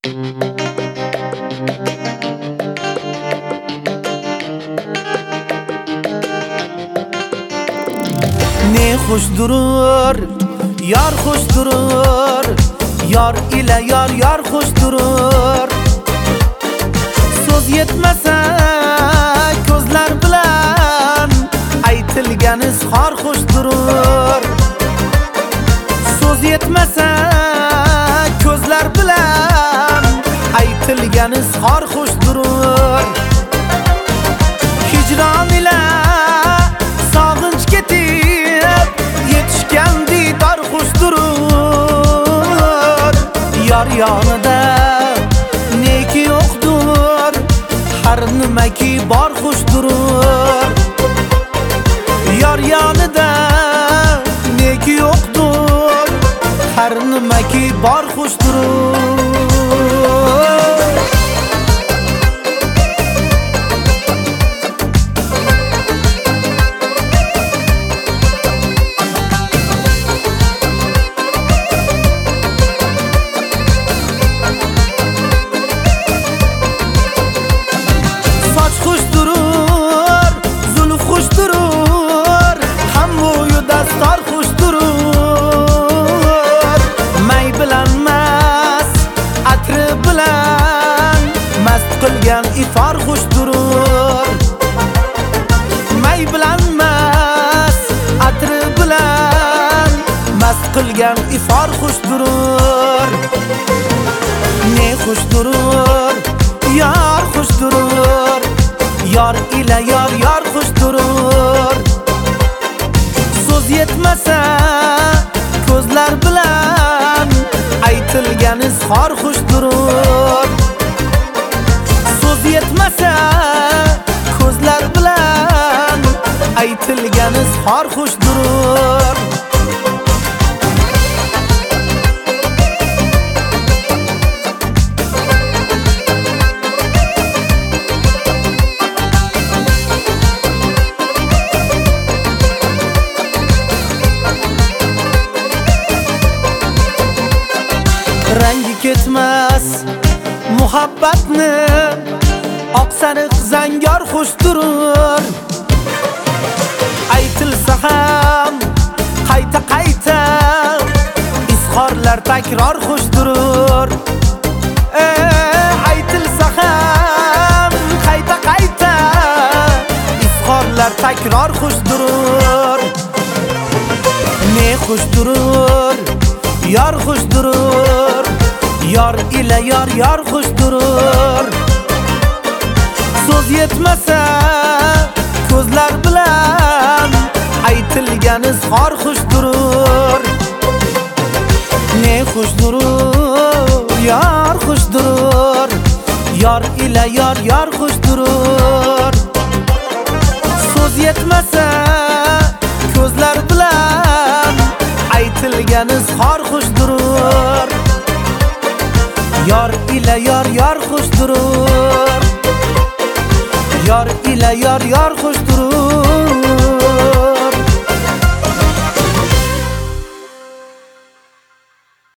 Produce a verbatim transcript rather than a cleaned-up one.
Ne hoş durur, yar hoş durur, yar ile yar yar hoş durur. Söz yetmese gözler bilen aytilgan izhor hoş durur. Söz yetmese gözler bilen aytilgan izhor hoş durur. Hicran ile sog'inch ketib yetishgan diydor xush durur. Yar yonida neki yo'qdir, har nimaki bor xush durur. Yar yonida neki yo'qdir, har nimaki bor xush durur. Qilgan ifar xush durur. May bilan mas atri bilan mast qilgan ifar xush durur. Ne xush durur, yar xush durur, yar ile yar yar xush durur. So'z yetmasa ko'zlar bilan aytilgan izhor xush durur. Yetmasa ko'zlar bilan aytilgan izhor xush durur. Rangi ketmas muhabbatni oq sariq zangor xush durur. Aytilsa ham qayta qayta izhorlar takror xush durur. Aytilsa ham qayta qayta izhorlar takror xush durur. Ne xush durur, yar xush durur, yar ile yar yar xush durur. So'z yetmasa ko'zlar bilan aytilgan izhor xush durur. Ne xush durur, yar xush durur, yar ile yar yar xush durur. So'z yetmasa ko'zlar bilan aytilgan izhor xush durur. Yar ile yar yar xush durur. Yar ile yar yar xush durur.